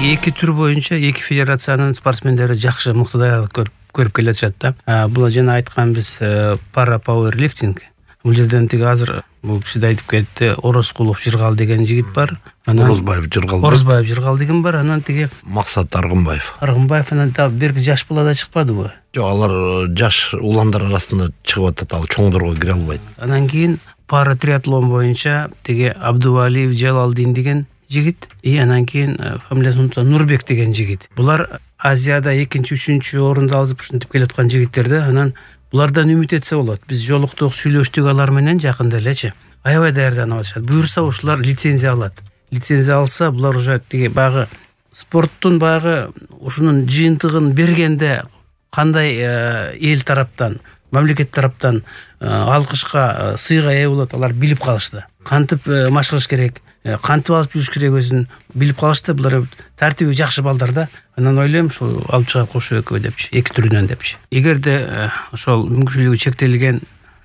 эки түр боюнча эки федерациянын спортсмендери жакшы мыкты даярдык көрүп келатышат да. Бул жана айткан биз пара пауэрлифтинг. Бул жерден тиги азыр бул киши да айтып кетти, Орозкулов Жыргал деген жигит бар. Орозбаев Жыргал деген бар. Анан тиги Максат Аргынбаев. Анан да берки жаш бала да чыкпадыбы? Жок, алар жаш уландар арасында чыгып атат, ал чоңдорго кире албайт. Анан кийин пара триатлон боюнча тиги Абдувалиев Жалалдин деген жигит, анан кийин фамилиясын Нурбек деген жигит. Булар Азияда 2-3 орунду алып ушинтип келаткан жигиттер да. Анан булардан үмүт этсе болот. Биз жолуктук, сүйлөштүк алар менен жакында элечи. Аябай даярданып атышат. Буюрса ушулар лицензия алат. Лицензия алса, булар уже тиги багы спорттун багы ушунун жыйынтыгын бергенде кандай эл тараптан, мамлекет тараптан алкышка, сыйга ээ болот, алар билип калышты. Кантип машыгыш керек, кантип алып жүрүш керек өзүн билип калышты. Булар тартиби жакшы балдар да. Анан ойлойм ушул алып чыгат кошо экөө депчи, эки түрүнөн депчи. Эгерде ошол мүмкүнчүлүгү чектелген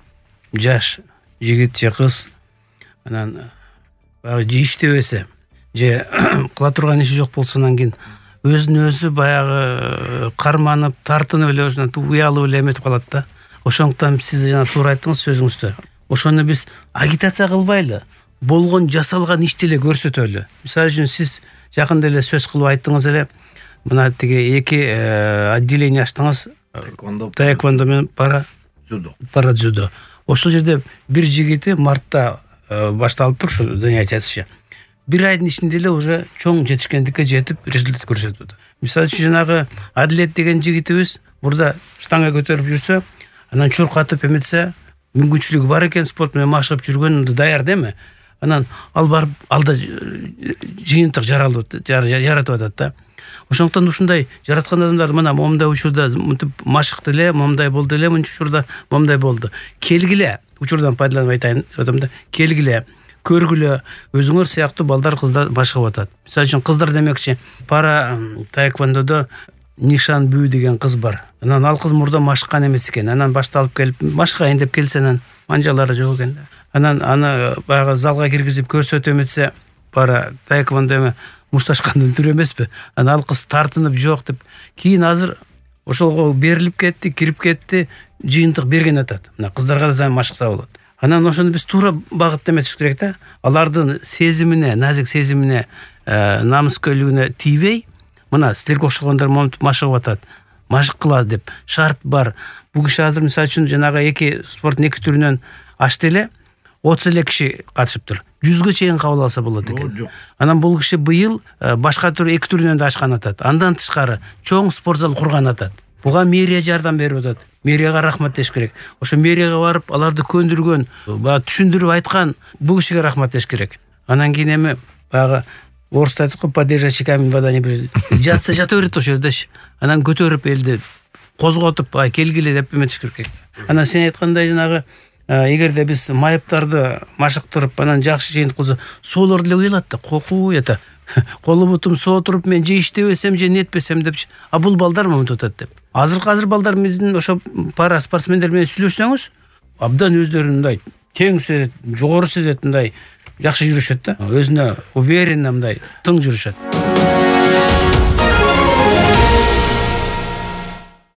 жаш жигит же кыз анан же иштебесе, же кыла турган иши жок болсо, анан кийин өзүн өзү баягы карманып, тартынып эле ошондон уялып эле эметип калат да. Ошондуктан сиз жана туура айттыңыз сөзүңүздө. Ошону биз агитация кылбайлы, болгон жасалган ишти эле көрсөтөлү. Мисалы үчүн сиз жакында эле сөз кылып айттыңыз эле, мына тиги эки отделение ачтыңыз, таэквондо менен пара дзюдо. Ошол жерде бир жигити мартта башталып тур ушу занятиясы. Бир айдын ичинде эле уже чоң жетишкендикке жетип результат көрсөтөт. Мисалы үчүн жанагы Адлет деген жигитибиз мурда штанга көтөрүп жүрсө, анан чуркатып эметсе, мүмкүнчүлүгү бар экен, спорт менен машыгып жүргөн, даяр деме. Анан ал барып алда жыйынтык жаратып атат да. Ошондуктан ушундай жараткан адамдар мына момундай учурда мынтип машыкты эле, момундай болду эле, мынча учурда момундай болду. Келгиле, учурдан пайдаланып айтайын атам да. Келгиле, көргүлө, өзүңөр сыяктуу балдар, кыздар машыгып атат. Мисалы үчүн кыздар демекчи, пара таэквондодо Нишан Бүү деген кыз бар. Анан ал кыз мурда машыккан эмес экен. Анан башталып келип, машыгайын деп келсе, анан манжалары жок экен да. Анан аны баягы залга киргизип көрсөтө эметсе, пара таэквондо эме мушташкандын түрү эмеспи? Анан ал кыз тартынып жок деп, кийин азыр ошолго берилип кетти, кирип кетти, жыйынтык берген атат. Мына кыздарга да машыкса болот. Анан ошону биз туура багытта эметиш керек да. Алардын сезимине, назик сезимине, намыскөйлүгүнө тийбей, мына силерге окшогондор момунтип машыгып атат, машык кылат деп шарт бар. Бул киши азыр мисалы үчүн жанагы эки спорттун эки түрүнөн ачты эле, 30 эле киши катышыптыр. 100га чейин кабыл алса болот экен. Анан бул киши быйыл башка түр эки түрүнөн да ачкан атат. Андан тышкары чоң спорт зал курган атат. Буга мэрия жардам берип атат. Мэрияга рахмат деш керек. Ошо мэрияга барып, аларды көндүргөн, түшүндүрүп айткан бул кишиге рахмат деш керек. Анан кийин эми баягы орусча айтып коюп, поддержащий камень вода не бир жатса жата берет ошол жердечи. Анан көтөрүп элди козготуп, келгиле деп эметиш керек. Анан сен айткандай жанагы эгерде биз майыптарды машыктырып, анан жакшы жыйынтык кылса, соолор деле уялат да, кокуй ата. Колу бутум соо туруп, мен же иштебесем, же нетпесем депчи. А бул балдар момунтип атат деп. Азыр балдар биздин ошо пара спортсмендер менен сүйлөшсөңүз, абдан өздөрүн мындай тең сезет, жогору сезет, мындай жакшы жүрүшөт да. Өзүнө уверенно мындай тың жүрүшөт.